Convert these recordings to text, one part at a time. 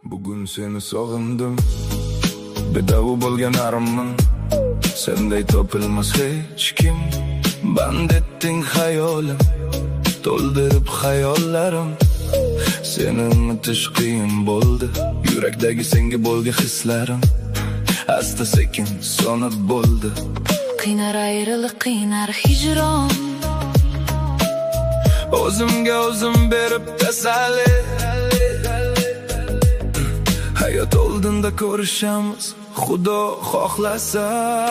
Bugun seni sog'indim, bedavu bo'lgan arimman. Senday topilmas hech kim. Band etding hayolim, to'ldirib xayollarim. Seni unutish qiyin bo'ldi, yurakdagi senga bo'lgan hislarim asta sekin sonib bo'ldi. Qiynar ayriliq, qiynar hijron. O'zimga o'zim berib tasalli. Hayot oldinda ko'rishamiz, Xudo xohlasa.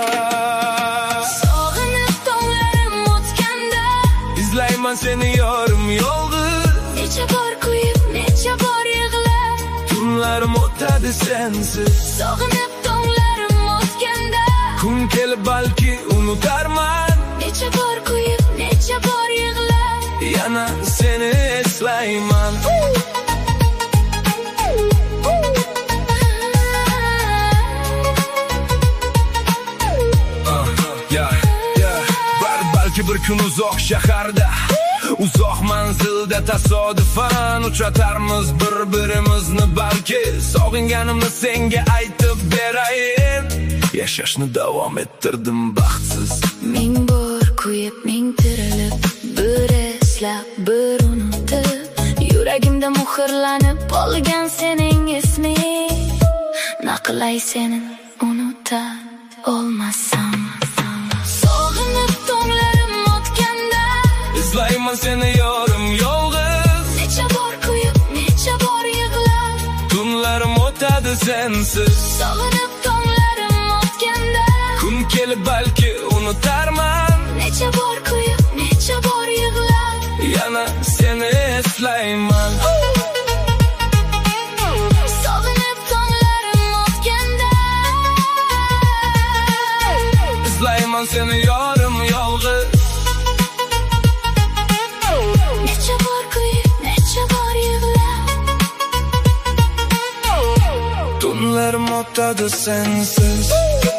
Sog'inib tonlarim o'tganda izlayman seni yorim yolg'iz. Necha bor kuyib, necha bor yig'lab Tunlarim o'tadi sensiz. Sog'inib tonlarim o'tganda kun kelib balki unutarman. Necha bor kuyib, necha bor yig'lab yana seni eslayman. Balki bir kun uzoq shaharda, uzoq manzilda tasodifan uchatarmiz bir-birimizni. Balki sog'inganimni senga aytib berayin. Yashashni davom ettirdim baxtsiz. Ming bor kuyib, ming tirilib, bir eslab, bir unutib, yuragimda muhrlanib qolgan sening isming. Naqlay seni unuta olmasam. Sog'inib tonlarim o'tganda izlayman seni yorim yolg'iz. Necha bor kuyib, necha bor yig'lab Tunlarim o'tadi sensiz. Sog'inib tonlarim o'tganda kun kelib balki unutarman. Necha bor kuyib, necha bor yig'lab yana seni eslayman. Sog'inib tonlarim o'tganda izlayman seni yorim yolg'iz. Necha bor kuyib, necha bor yig'lab Tunlarim o'tadi sensiz.